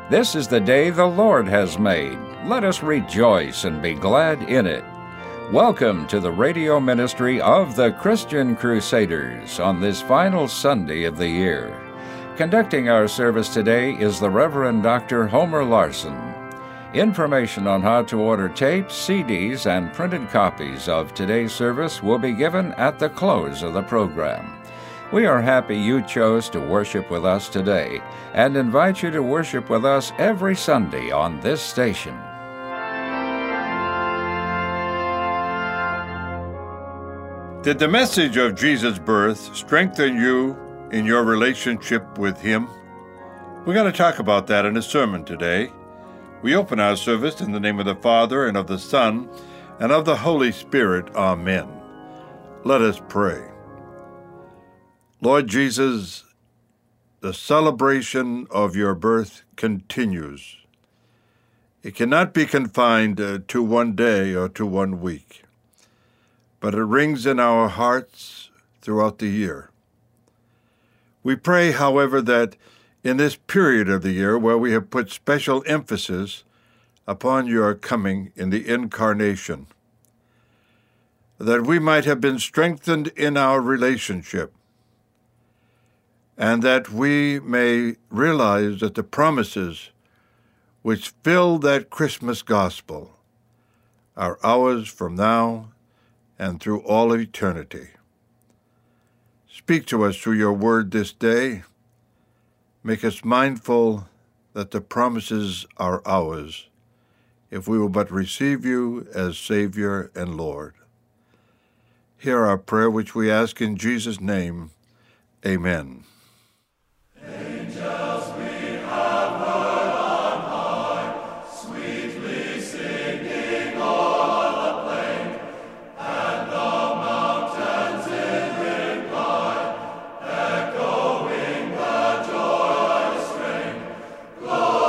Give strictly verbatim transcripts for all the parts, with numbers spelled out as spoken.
This is the day the Lord has made. Let us rejoice and be glad in it. Welcome to the radio ministry of the Christian Crusaders on this final Sunday of the year. Conducting our service today is the Reverend Doctor Homer Larson. Information on how to order tapes, C Ds, and printed copies of today's service will be given at the close of the program. We are happy you chose to worship with us today and invite you to worship with us every Sunday on this station. Did the message of Jesus' birth strengthen you in your relationship with Him? We're going to talk about that in a sermon today. We open our service in the name of the Father, and of the Son, and of the Holy Spirit. Amen. Let us pray. Lord Jesus, the celebration of your birth continues. It cannot be confined uh, to one day or to one week, but it rings in our hearts throughout the year. We pray, however, that in this period of the year where we have put special emphasis upon your coming in the incarnation, that we might have been strengthened in our relationship, and that we may realize that the promises which fill that Christmas gospel are ours from now and through all eternity. Speak to us through your word this day. Make us mindful that the promises are ours if we will but receive you as Savior and Lord. Hear our prayer, which we ask in Jesus' name. Amen. Angels we have heard on high, sweetly singing o'er the plain, and the mountains in reply, echoing the joyous strain. Gloria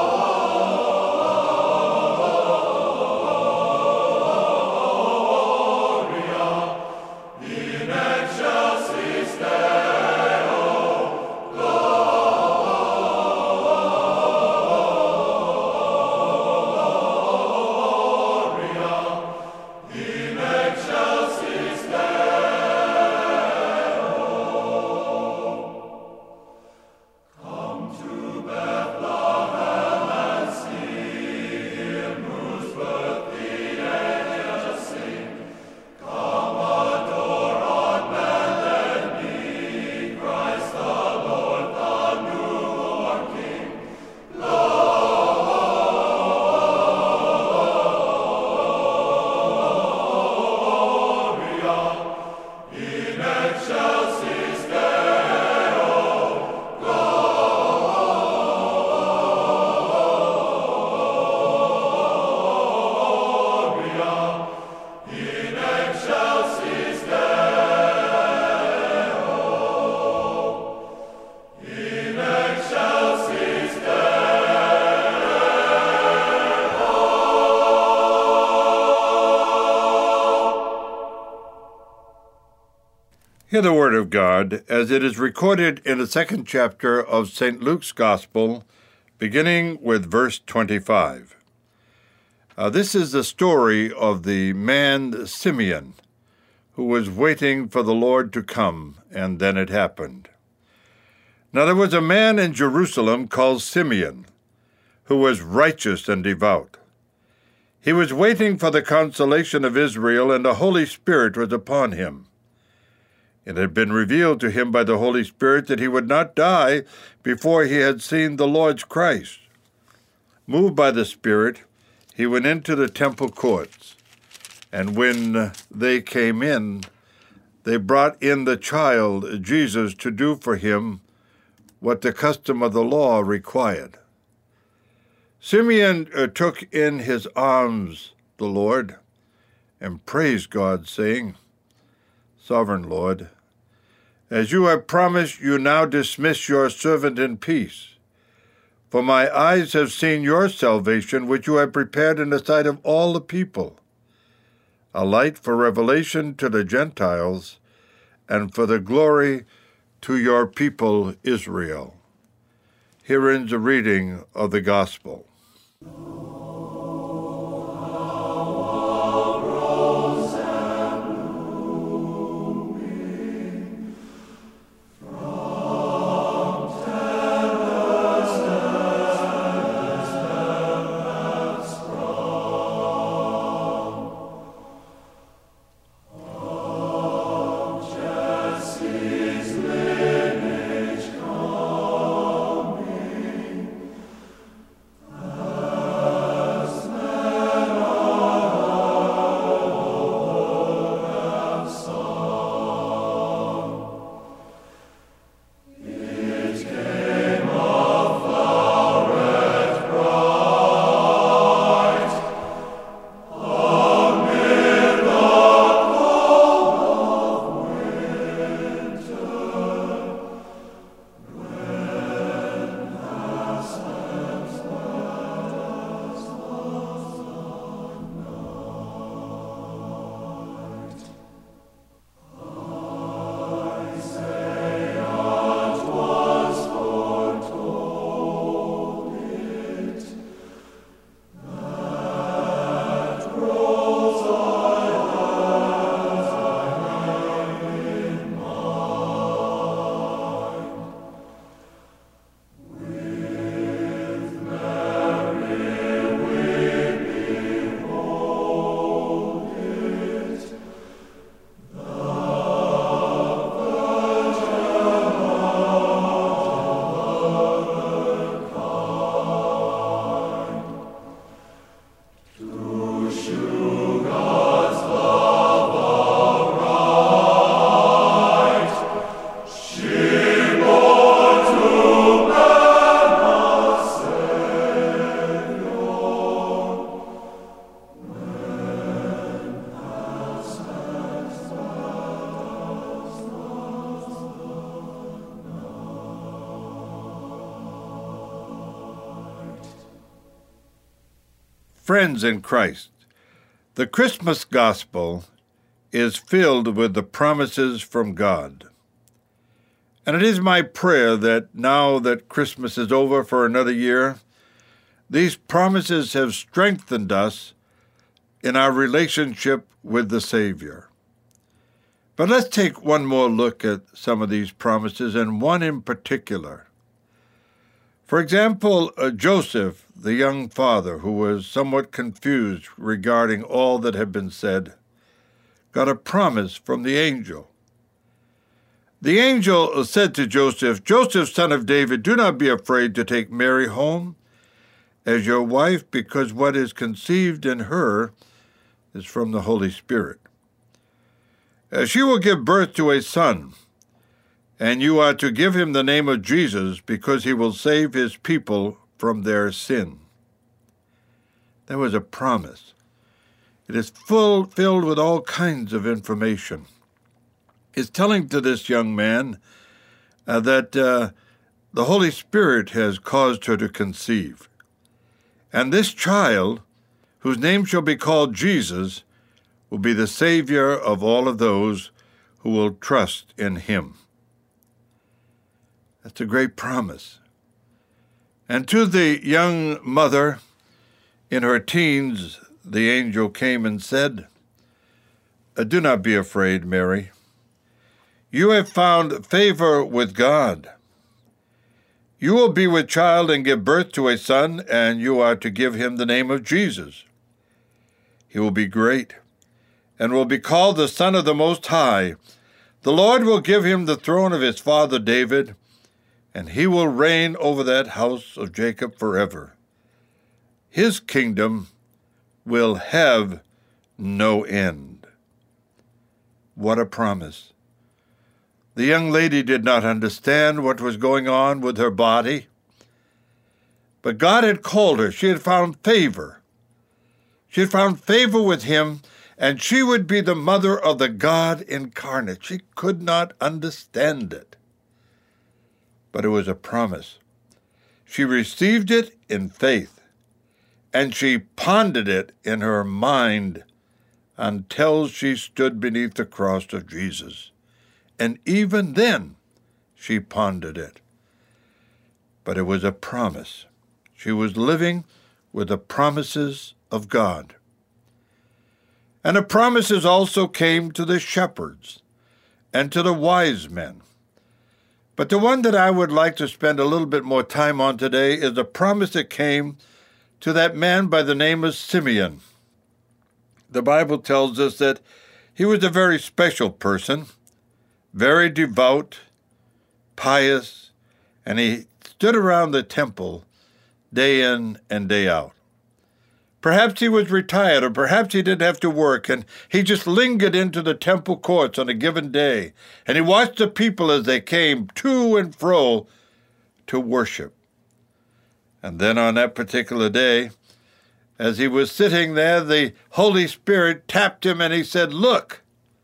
in excelsis Deo. Hear the word of God as it is recorded in the second chapter of Saint Luke's Gospel, beginning with verse twenty-five. Uh, this is the story of the man Simeon, who was waiting for the Lord to come, and then it happened. Now there was a man in Jerusalem called Simeon, who was righteous and devout. He was waiting for the consolation of Israel, and the Holy Spirit was upon him. It had been revealed to him by the Holy Spirit that he would not die before he had seen the Lord's Christ. Moved by the Spirit, he went into the temple courts, and when they came in, they brought in the child, Jesus, to do for him what the custom of the law required. Simeon uh, took in his arms the Lord and praised God, saying, Sovereign Lord, as you have promised, you now dismiss your servant in peace. For my eyes have seen your salvation, which you have prepared in the sight of all the people, a light for revelation to the Gentiles, and for the glory to your people Israel. Here ends a reading of the Gospel. Friends in Christ, the Christmas gospel is filled with the promises from God. And it is my prayer that now that Christmas is over for another year, these promises have strengthened us in our relationship with the Savior. But let's take one more look at some of these promises, and one in particular. For example, uh, Joseph, the young father, who was somewhat confused regarding all that had been said, got a promise from the angel. The angel said to Joseph, "Joseph, son of David, do not be afraid to take Mary home as your wife, because what is conceived in her is from the Holy Spirit. Uh, she will give birth to a son, and you are to give him the name of Jesus, because he will save his people from their sin." That was a promise. It is full, filled with all kinds of information. It's telling to this young man uh, that uh, the Holy Spirit has caused her to conceive. And this child, whose name shall be called Jesus, will be the Savior of all of those who will trust in him. That's a great promise. And to the young mother in her teens, the angel came and said, "Do not be afraid, Mary. You have found favor with God. You will be with child and give birth to a son, and you are to give him the name of Jesus. He will be great and will be called the Son of the Most High. The Lord will give him the throne of his father David, and he will reign over that house of Jacob forever. His kingdom will have no end." What a promise. The young lady did not understand what was going on with her body, but God had called her. She had found favor. She had found favor with him, and she would be the mother of the God incarnate. She could not understand it, but it was a promise. She received it in faith, and she pondered it in her mind until she stood beneath the cross of Jesus. And even then, she pondered it. but it was a promise. She was living with the promises of God. And the promises also came to the shepherds and to the wise men. But the one that I would like to spend a little bit more time on today is a promise that came to that man by the name of Simeon. The Bible tells us that he was a very special person, very devout, pious, and he stood around the temple day in and day out. Perhaps he was retired, or perhaps he didn't have to work, and he just lingered into the temple courts on a given day, and he watched the people as they came to and fro to worship. And then on that particular day, as he was sitting there, the Holy Spirit tapped him and he said, "Look."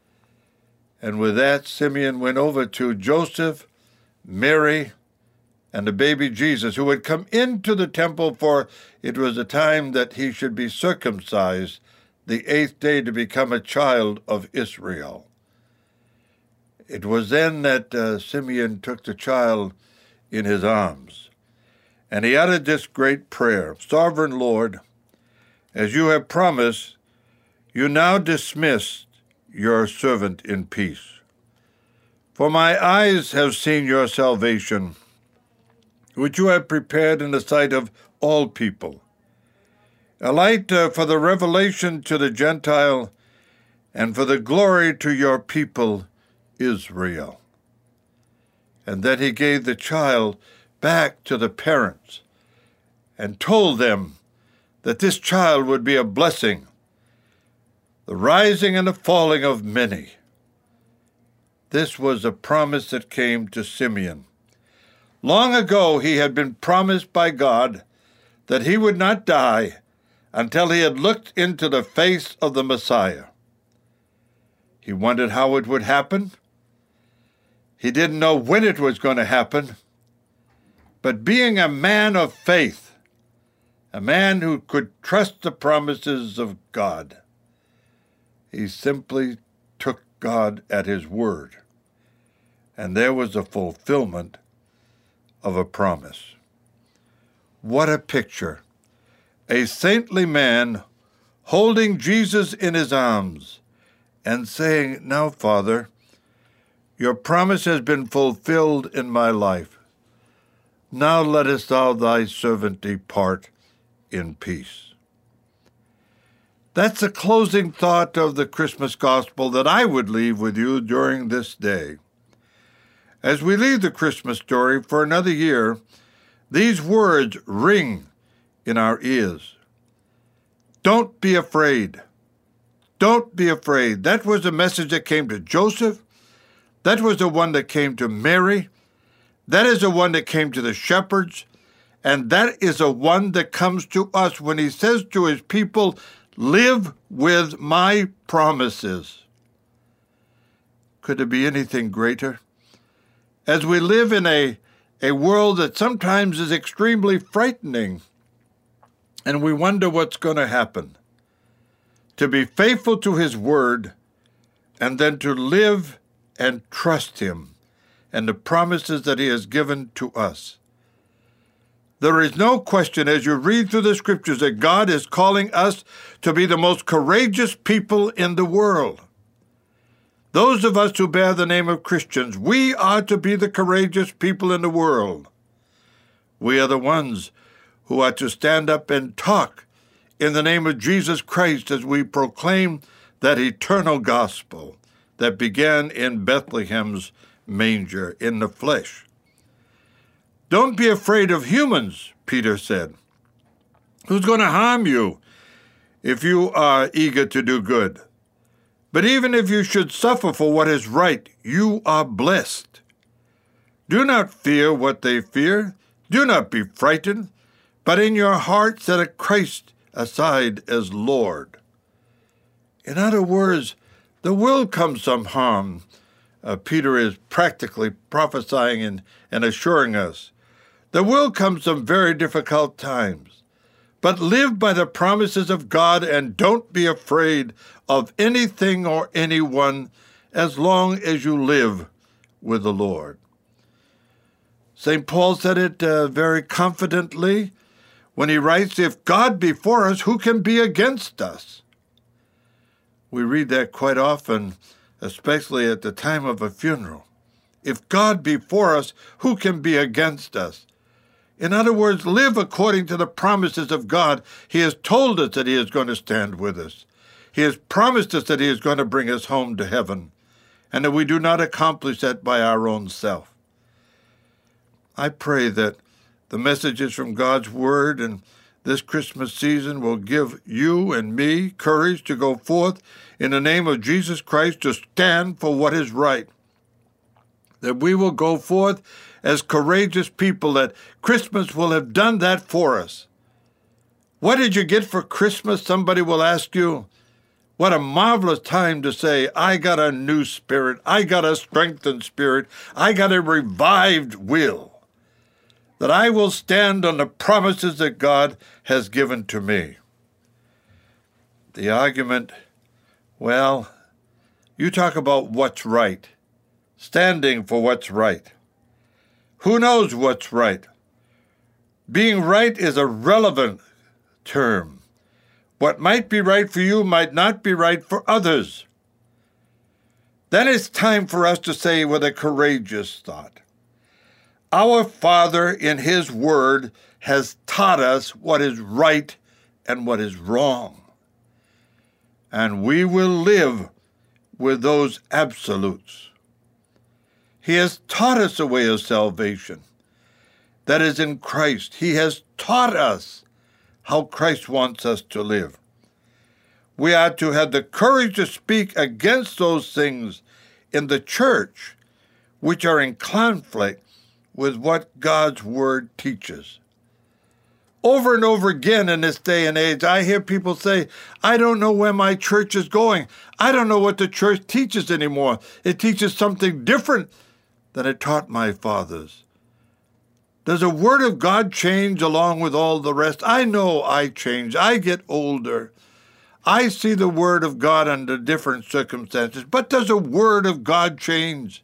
And with that, Simeon went over to Joseph, Mary, and the baby Jesus, who had come into the temple, for it was the time that he should be circumcised, the eighth day, to become a child of Israel. It was then that uh, Simeon took the child in his arms, and he uttered this great prayer: "Sovereign Lord, as you have promised, you now dismiss your servant in peace. For my eyes have seen your salvation, which you have prepared in the sight of all people, a light uh, for the revelation to the Gentile and for the glory to your people Israel." And then he gave the child back to the parents and told them that this child would be a blessing, the rising and the falling of many. This was a promise that came to Simeon. Long ago, he had been promised by God that he would not die until he had looked into the face of the Messiah. He wondered how it would happen. He didn't know when it was going to happen. But being a man of faith, a man who could trust the promises of God, he simply took God at his word. And there was a fulfillment of a promise. What a picture. A saintly man holding Jesus in his arms and saying, "Now, Father, your promise has been fulfilled in my life. Now lettest thou thy servant depart in peace." That's the closing thought of the Christmas gospel that I would leave with you during this day. As we leave the Christmas story for another year, these words ring in our ears. Don't be afraid. Don't be afraid. That was the message that came to Joseph. That was the one that came to Mary. That is the one that came to the shepherds. And that is the one that comes to us when he says to his people, "Live with my promises." Could there be anything greater? As we live in a, a world that sometimes is extremely frightening, and we wonder what's going to happen, to be faithful to his word, and then to live and trust him and the promises that he has given to us. There is no question as you read through the scriptures that God is calling us to be the most courageous people in the world. Those of us who bear the name of Christians, we are to be the courageous people in the world. We are the ones who are to stand up and talk in the name of Jesus Christ as we proclaim that eternal gospel that began in Bethlehem's manger in the flesh. Don't be afraid of humans, Peter said. Who's going to harm you if you are eager to do good? But even if you should suffer for what is right, you are blessed. Do not fear what they fear. Do not be frightened, but in your heart set Christ aside as Lord. In other words, there will come some harm. Uh, Peter is practically prophesying and, and assuring us. There will come some very difficult times. But live by the promises of God and don't be afraid of anything or anyone as long as you live with the Lord. Saint Paul said it uh, very confidently when he writes, "If God be for us, who can be against us?" We read that quite often, especially at the time of a funeral. If God be for us, who can be against us? In other words, live according to the promises of God. He has told us that he is going to stand with us. He has promised us that he is going to bring us home to heaven, and that we do not accomplish that by our own self. I pray that the messages from God's Word and this Christmas season will give you and me courage to go forth in the name of Jesus Christ to stand for what is right. That we will go forth as courageous people, that Christmas will have done that for us. What did you get for Christmas? Somebody will ask you. What a marvelous time to say, I got a new spirit. I got a strengthened spirit. I got a revived will. That I will stand on the promises that God has given to me. The argument, well, you talk about what's right, standing for what's right. Who knows what's right? Being right is a relevant term. What might be right for you might not be right for others. Then it's time for us to say with a courageous thought, our Father in his word has taught us what is right and what is wrong. And we will live with those absolutes. He has taught us a way of salvation that is in Christ. He has taught us how Christ wants us to live. We are to have the courage to speak against those things in the church which are in conflict with what God's Word teaches. Over and over again in this day and age, I hear people say, I don't know where my church is going. I don't know what the church teaches anymore. It teaches something different than it taught my fathers. Does the Word of God change along with all the rest? I know I change. I get older. I see the Word of God under different circumstances. But does the Word of God change?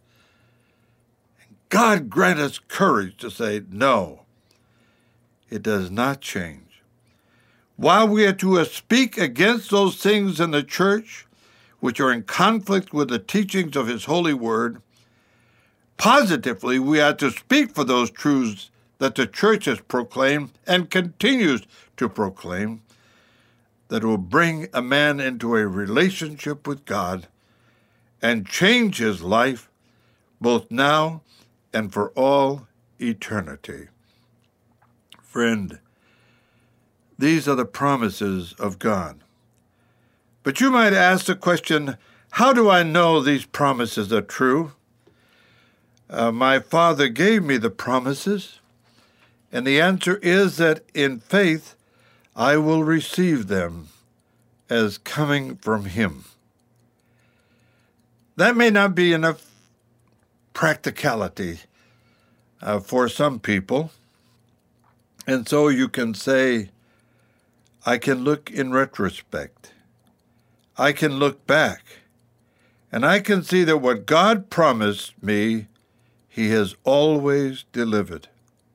God grant us courage to say, no, it does not change. While we are to speak against those things in the church which are in conflict with the teachings of his holy word, positively we are to speak for those truths that the church has proclaimed and continues to proclaim, that will bring a man into a relationship with God and change his life both now and for all eternity. Friend, these are the promises of God. But you might ask the question, how do I know these promises are true? Uh, my Father gave me the promises, and the answer is that in faith I will receive them as coming from him. That may not be enough practicality uh, for some people. And so you can say, I can look in retrospect. I can look back. And I can see that what God promised me, he has always delivered.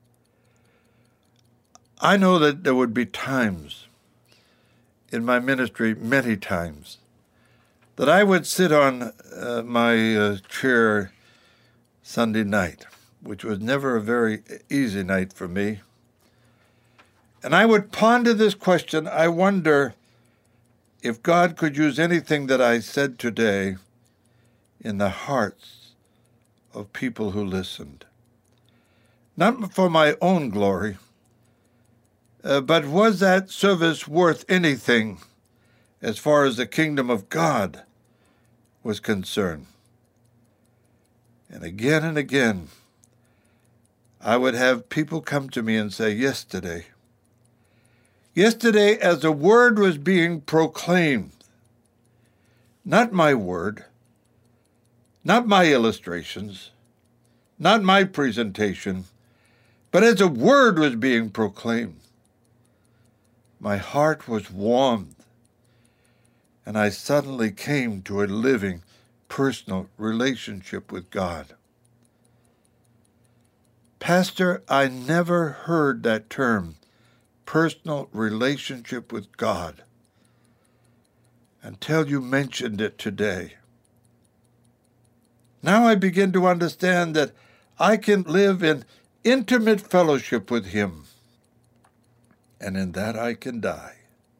I know that there would be times in my ministry, many times, that I would sit on uh, my uh, chair Sunday night, which was never a very easy night for me. And I would ponder this question. I wonder if God could use anything that I said today in the hearts of people who listened. Not for my own glory, uh, but was that service worth anything as far as the kingdom of God was concerned? And again and again, I would have people come to me and say, yesterday, yesterday as the word was being proclaimed, not my word, not my illustrations, not my presentation, but as a word was being proclaimed, my heart was warmed, and I suddenly came to a living, personal relationship with God. Pastor, I never heard that term, personal relationship with God, until you mentioned it today. Now I begin to understand that I can live in intimate fellowship with him, and in that I can die.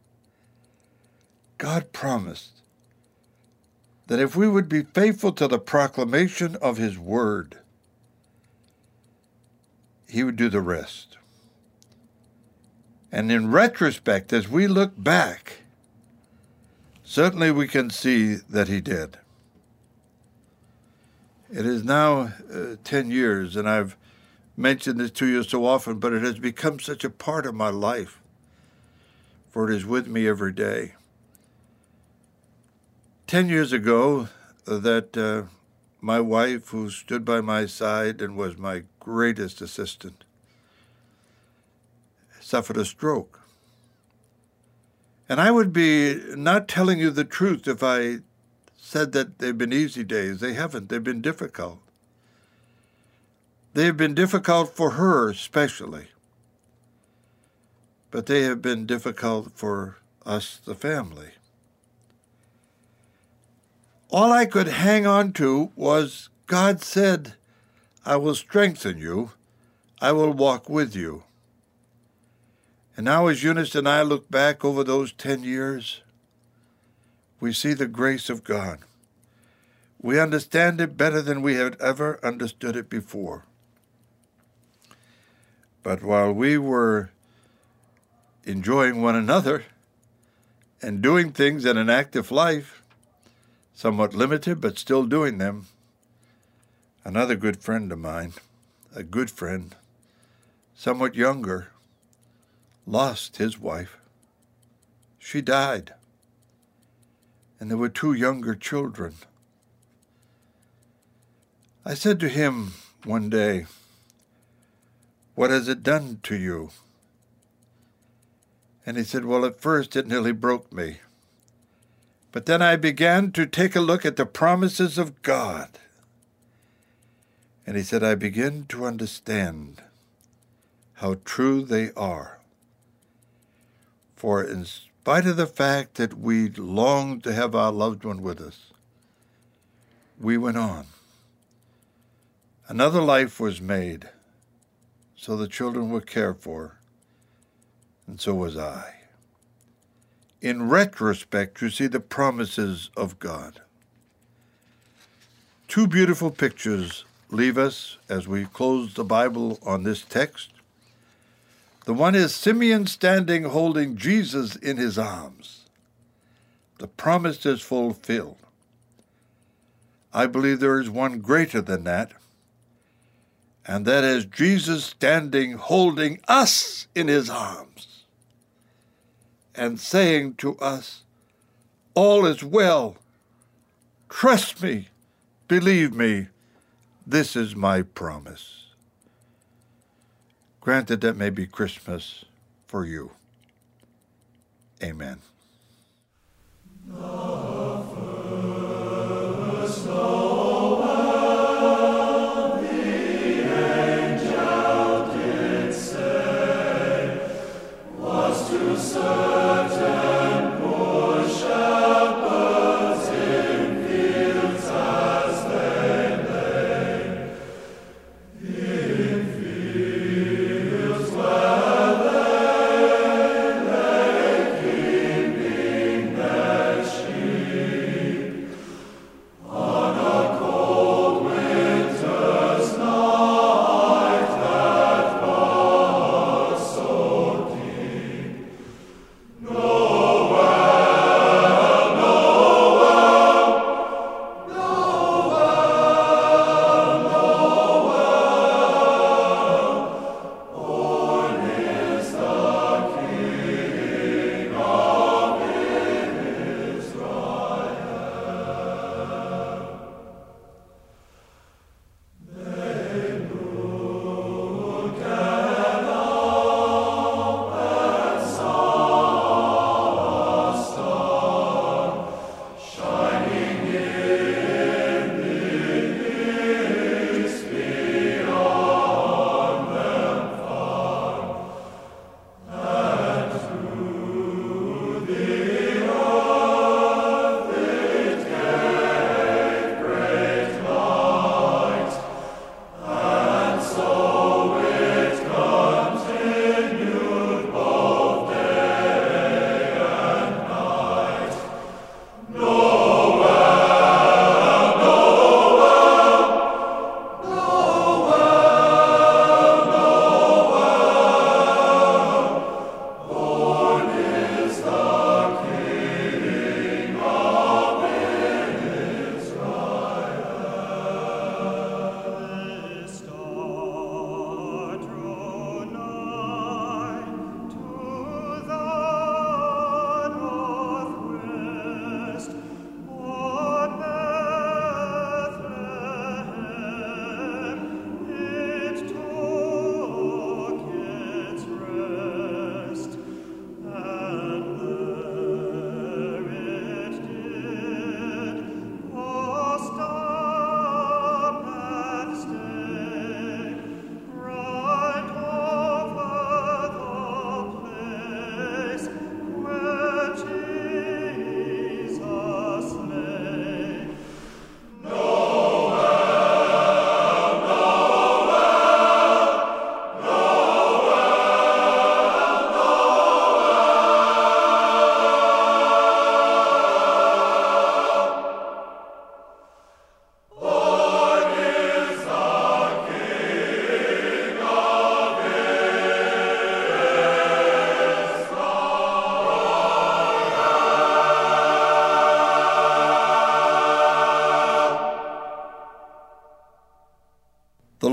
God promised that if we would be faithful to the proclamation of his word, he would do the rest. And in retrospect, as we look back, certainly we can see that he did. It is now uh, ten years, and I've mentioned this to you so often, but it has become such a part of my life, for it is with me every day. Ten years ago, uh, that uh, my wife, who stood by my side and was my greatest assistant, suffered a stroke. And I would be not telling you the truth if I said that they've been easy days. They haven't. They've been difficult. They have been difficult for her especially. But they have been difficult for us, the family. All I could hang on to was God said, I will strengthen you. I will walk with you. And now as Eunice and I look back over those ten years, we see the grace of God. We understand it better than we had ever understood it before. But while we were enjoying one another and doing things in an active life, somewhat limited but still doing them, another good friend of mine, a good friend, somewhat younger, lost his wife. She died. And there were two younger children. I said to him one day, what has it done to you? And he said, well, at first it nearly broke me. But then I began to take a look at the promises of God. And he said, I begin to understand how true they are. For in spite of the fact that we longed to have our loved one with us, we went on. Another life was made, so the children were cared for, and so was I. In retrospect, you see the promises of God. Two beautiful pictures leave us as we close the Bible on this text. The one is Simeon standing holding Jesus in his arms. The promise is fulfilled. I believe there is one greater than that, and that is Jesus standing holding us in his arms and saying to us, all is well. Trust me. Believe me. This is my promise. Granted, that may be Christmas for you. Amen. King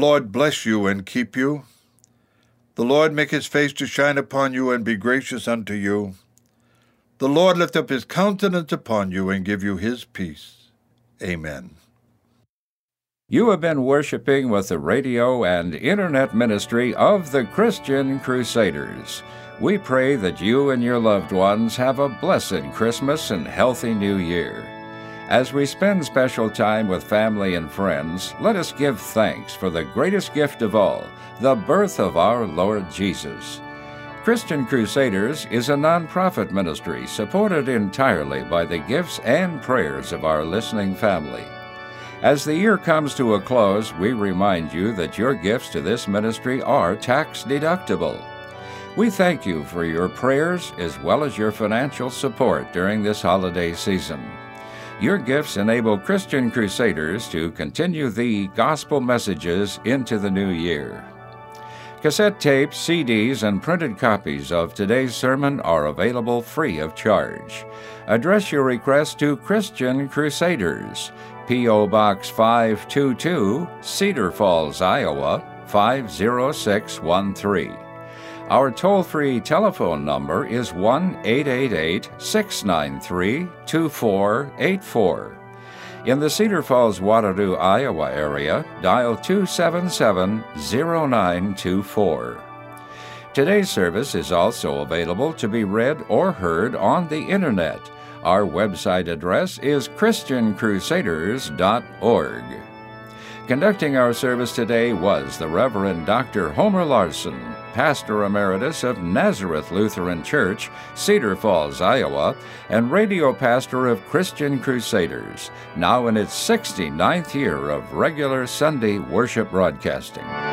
Lord bless you and keep you. The Lord make his face to shine upon you and be gracious unto you. The Lord lift up his countenance upon you and give you his peace. Amen. You have been worshiping with the radio and internet ministry of the Christian Crusaders. We pray that you and your loved ones have a blessed Christmas and healthy New Year. As we spend special time with family and friends, let us give thanks for the greatest gift of all, the birth of our Lord Jesus. Christian Crusaders is a nonprofit ministry supported entirely by the gifts and prayers of our listening family. As the year comes to a close, we remind you that your gifts to this ministry are tax-deductible. We thank you for your prayers as well as your financial support during this holiday season. Your gifts enable Christian Crusaders to continue the gospel messages into the new year. Cassette tapes, C Ds, and printed copies of today's sermon are available free of charge. Address your request to Christian Crusaders, P O Box five two two, Cedar Falls, Iowa, five zero six one three. Our toll-free telephone number is one eight eight eight, six nine three, two four eight four. In the Cedar Falls, Waterloo, Iowa area, dial two seven seven, zero nine two four. Today's service is also available to be read or heard on the Internet. Our website address is christian crusaders dot org. Conducting our service today was the Reverend Doctor Homer Larson, Pastor Emeritus of Nazareth Lutheran Church, Cedar Falls, Iowa, and radio pastor of Christian Crusaders, now in its sixty-ninth year of regular Sunday worship broadcasting.